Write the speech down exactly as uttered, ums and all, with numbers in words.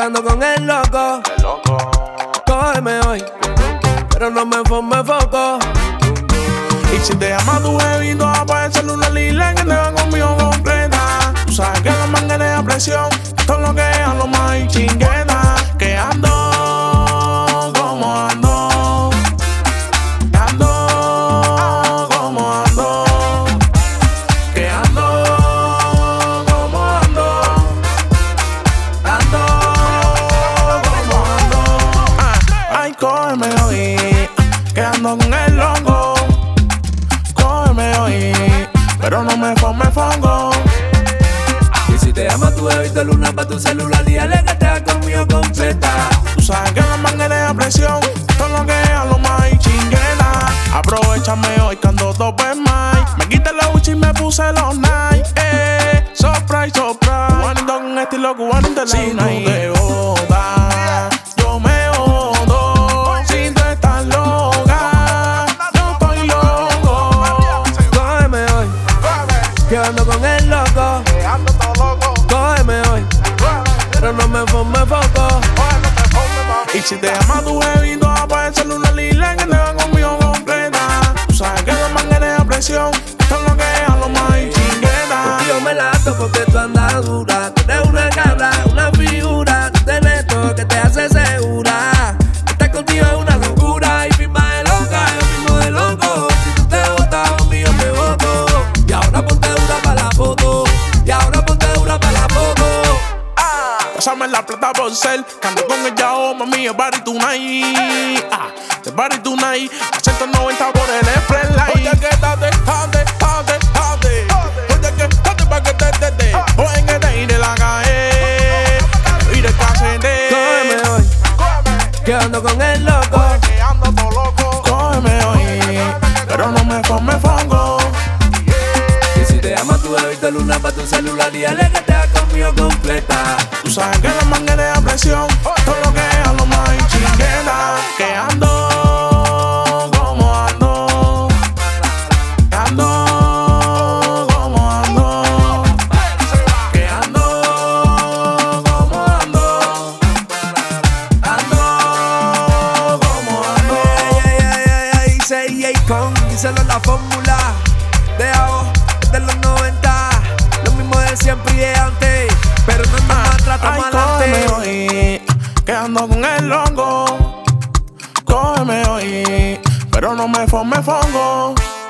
quedando con el loco. El loco. Cógeme hoy, pero no me forme foco. Y si te llama tu bebito, puede ser una lila que te va conmigo completa. Tú sabes que la manguera de presión, todo lo que es lo más y chingueta. Que ando como ando, ando como ando, que ando como ando, ando como ando. Ah, ay, cógeme hoy, que ando con el loco. Cógeme hoy, pero no me forme fongo. Y si te llama tu bebito luna pa' tu celular, dígale que te ha conmigo completa. Tú sabes que la manguera de presión, todo lo que es lo más y chingueta. Aprovechame hoy que ando dope más. Me quité la Gucci y me puse los Nike. Eh, surprise, surprise. Cubanito con estilo cubano de la si tú te botas, yo me boto. Si tú estás loca, yo estoy loco. Cógeme hoy, que ando con el loco. Cógeme hoy, pero no me forme foco. Y si te llama tu bebito, puede ser una lila que te va conmigo completa. Tú sabes que la manguera de presión, todo lo que es lo más y chingueta. Yo me lato porque tú andas dura. Tú eres una cabra, una figura. Tú tienes todo que te hace segura. Estar contigo es una locura. Y firma de loca, yo firmo de loco. Si tú te botas conmigo, me boto. Y ahora ponte dura para la foto. Y ahora ponte dura para la foto. Pásame la plata por ser, canto con el yao, mami, es party tonight. Ah, te party tonight, a ciento noventa por el express line. Oye, que tate, tate, tate, tate. Oye, que tate pa' que te, te, te. Oye, que te iré la calle, y de casete. Cógeme hoy, que ando con el loco. Que ando todo loco. Cógeme hoy, pero no me forme fongo. Y si te llama tu bebito luna pa' tu celular, dígale que te ha conmigo completa. Tú sabes que la manguera de presión, todo lo que es lo más y chingueta. Que ando como ando, ando como ando, que ando como ando, ando como ando. Ey, ey, ey, ey, dice E A con, díselo la fórmula de ahora, de los noventa, lo mismo de siempre y de antes, pero no es más atrás, Ay, más cógeme adelante. hoy, que ando con el hongo. Cógeme hoy, pero no me forme fongo.